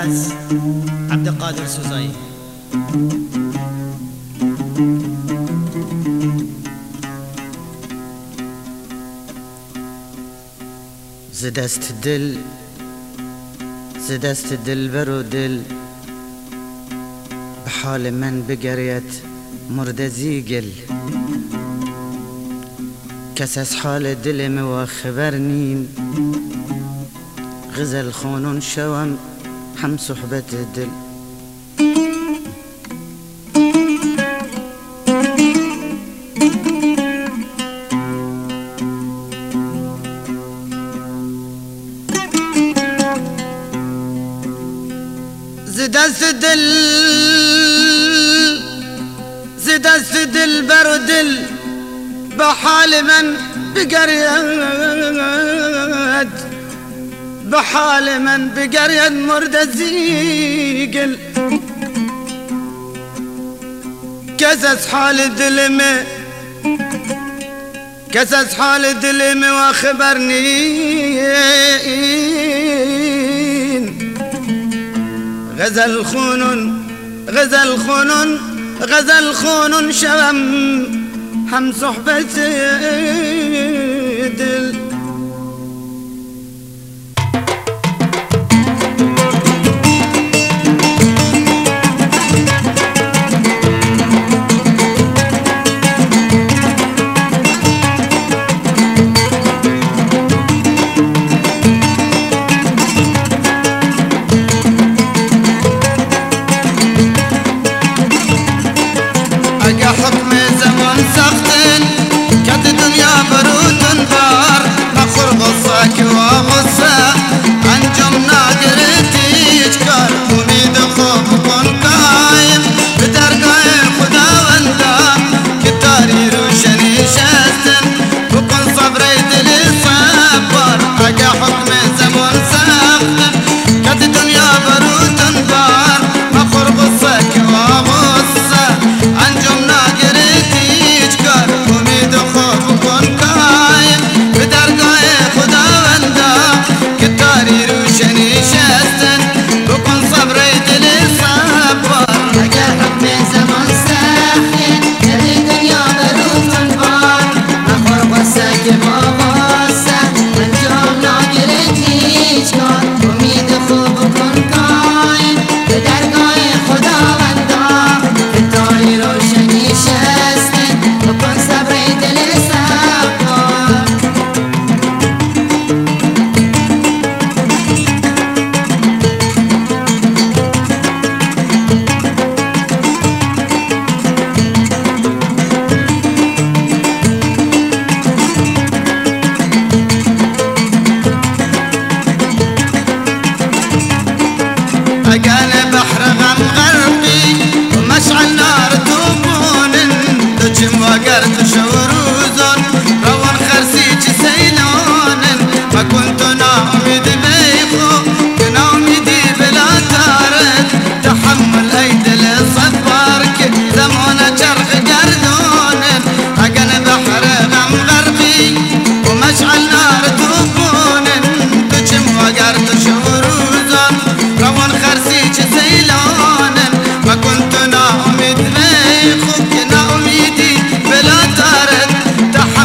از عبدالقادر سوزایی. ز دست دل برو دل به حال من بگرید مرده زیگل، کس از حال دل ما خبر نین، غزل خونون شوم هم صحبت دل. ز دست دل بر دل به حال من بگرید، به حال من بگرید مرده زیگل، کس از حال دل ما خبر نین، غزل خونون شوم هم صحبت دل. حكم زمان سختن كد دنيا بروتن بار نخور غصاك وغصة انجم ناقرتي يجكار اميد خوف كون قايم بدرقاء خدا وندا كتاري روشني شاستن وكون صبري دلي صبر اجا حكم زمان سختن كد دنيا بروتن بار نخور غصاك وغصة انجم أجانا بحر غم غرقي ومشعل نار توبون تجم وقرت شوروزون روان خرسيج سيلون ما كنت ناومي بيخو كناومي دي بلا تارد تحمل أيدل صبارك زمونا جرح قردون أجانا بحر غم غرقي ومشعل نار توبون تجم وقرت شوروزون روان خرسيج سيلون ما كنت ناومي بيخو كناومي دي بلا تارد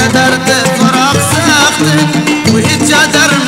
درد فراق سخت وهي جدر